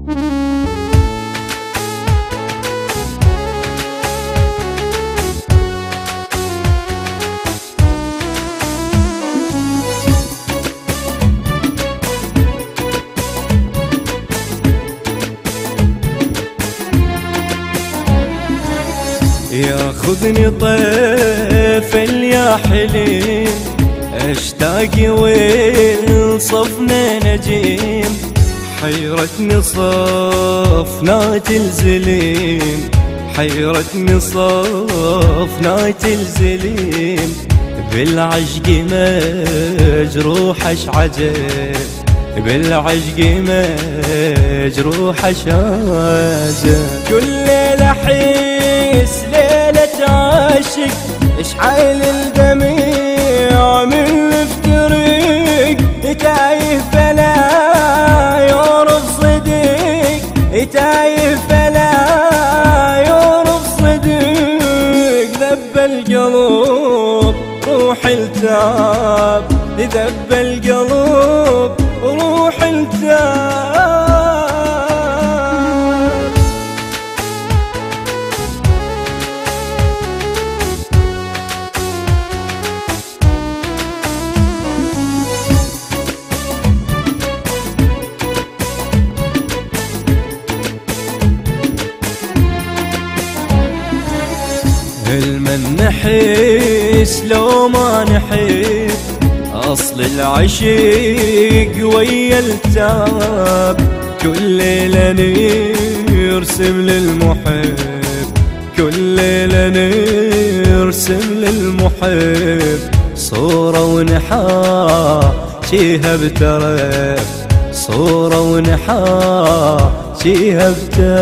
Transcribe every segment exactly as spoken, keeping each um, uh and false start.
ياخذني طيف يا حليم، اشتاق وين صفنا نجيم، حيرتني صفنات الزليم، حيرتني صفنات الزليم، بالعشق مجروح اشعجب، بالعشق مجروح اشعجب، كل ليلة احس ليلة عاشق، اشعل الدميع من افتريق، تايه فلا يعرف صديق، تايه فلا يعرف صديق، ذب القلب روح التعب، ذب القلب روح التعب. المن نحس لو ما نحب، أصل العشيق ويا التعب، كل ليلة نرسم للمحب، كل ليلة نرسم للمحب، صورة ونحاكيها بترف، صورة ونحاكيها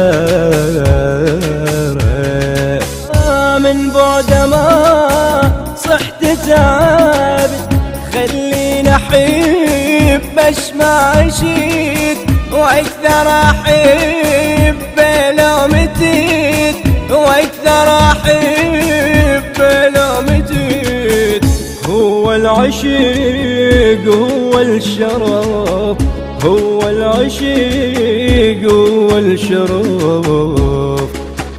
بترف، من بعد ما صحت تعبت، خليني احب اشمع عشيت، واكثر احب لو متيت، واكثر احب لو متيت، هو العشيق هو الشرف، هو العشيق هو الشرف.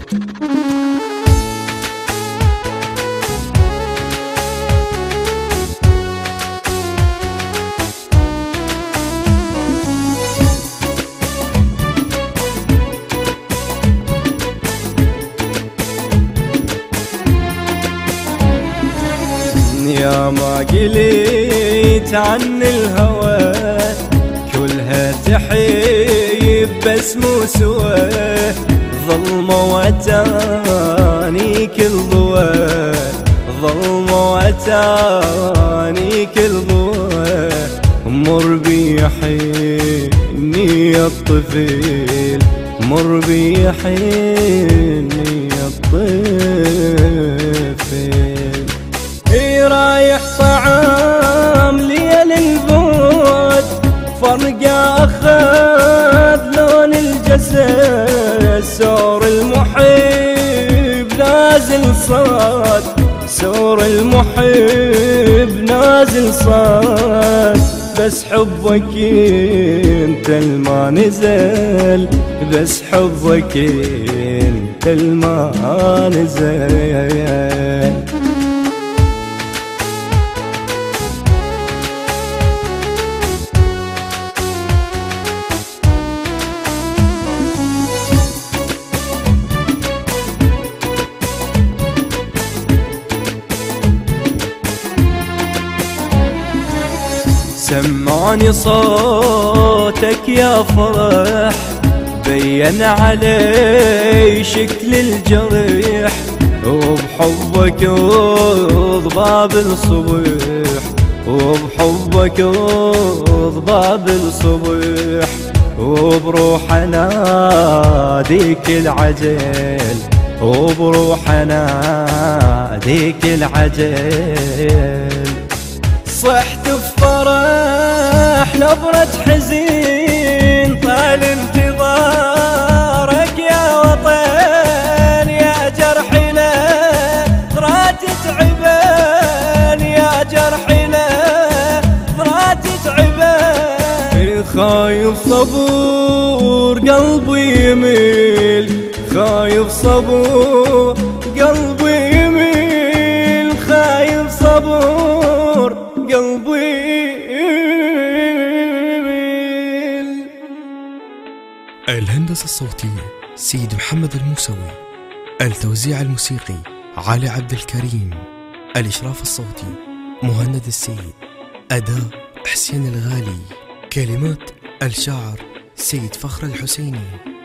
يا ما قليت عن الهوى، كلها تحيب بس مو سوى، ظلمة واتاني كل ضوى، ظلمة واتاني كل ضوى، مر بي حيني الطفيل، مر بي حيني الطفيل، رايح طعام ليل البعد، فرقة أخذ لون الجسد، سور المحب نازل صاد، سور المحب نازل صاد، بس حبك انت الما نزل، بس حبك انت الما نزل. سمعني صوتك يا فرح، بين علي شكل الجريح، وبحبك ضباب الصبح، وبحبك ضباب الصبح، وبروح اناديك العجل، وبروح اناديك العجل، صحت بفرح نبرة حزين، طال انتظارك يا وطن، يا جرحنا ضرات تعبان، يا جرحنا ضرات تعبان، خايف صبور قلبي يميل خايف صبور، قلبي يميل خايف صبور، قلبي يميل. الهندسة الصوتية سيد محمد الموسوي، التوزيع الموسيقي علي عبد الكريم، الإشراف الصوتي مهند السيد، أداء حسين الغالي، كلمات الشاعر سيد فخر الحسيني.